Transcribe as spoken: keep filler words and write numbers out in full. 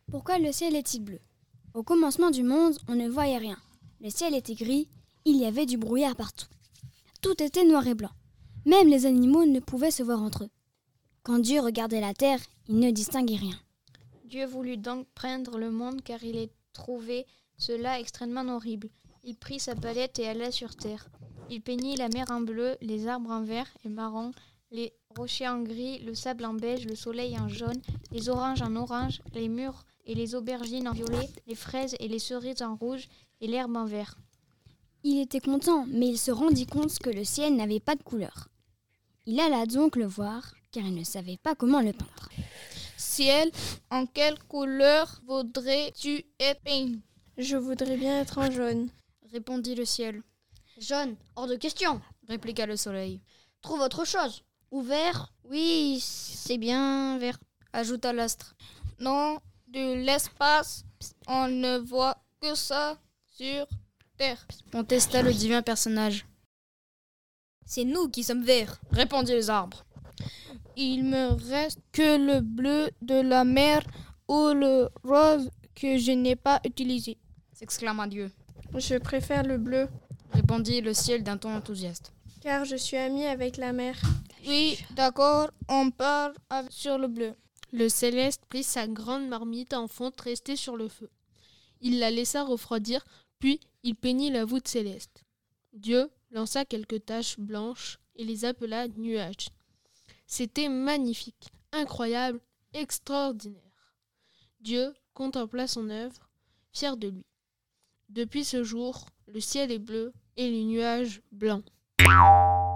Pourquoi le ciel est-il bleu ? Au commencement du monde, on ne voyait rien. Le ciel était gris, il y avait du brouillard partout. Tout était noir et blanc. Même les animaux ne pouvaient se voir entre eux. Quand Dieu regardait la terre, il ne distinguait rien. Dieu voulut donc peindre le monde car il ait trouvé cela extrêmement horrible. Il prit sa palette et alla sur terre. Il peignit la mer en bleu, les arbres en vert et marron, les rochers en gris, le sable en beige, le soleil en jaune, les oranges en orange, les mûres et les aubergines en violet, les fraises et les cerises en rouge et l'herbe en vert. Il était content, mais il se rendit compte que le ciel n'avait pas de couleur. Il alla donc le voir, car il ne savait pas comment le peindre. « Ciel, en quelle couleur voudrais-tu être peint ?»« Je voudrais bien être en jaune, » répondit le ciel. « Jaune, hors de question, » répliqua le soleil. « Trouve autre chose. Ou vert ? Oui, c'est bien vert, » ajouta l'astre. « Non, de l'espace, on ne voit que ça sur terre, » contesta le divin personnage. « C'est nous qui sommes verts, » répondirent les arbres. « Il me reste que le bleu de la mer ou le rose que je n'ai pas utilisé, » s'exclama Dieu. « Je préfère le bleu, » répondit le ciel d'un ton enthousiaste. « car je suis ami avec la mer. » « Oui, d'accord, on part sur le bleu. » Le céleste prit sa grande marmite en fonte restée sur le feu. Il la laissa refroidir, puis il peignit la voûte céleste. Dieu lança quelques taches blanches et les appela nuages. C'était magnifique, incroyable, extraordinaire. Dieu contempla son œuvre, fier de lui. Depuis ce jour, le ciel est bleu et les nuages blancs.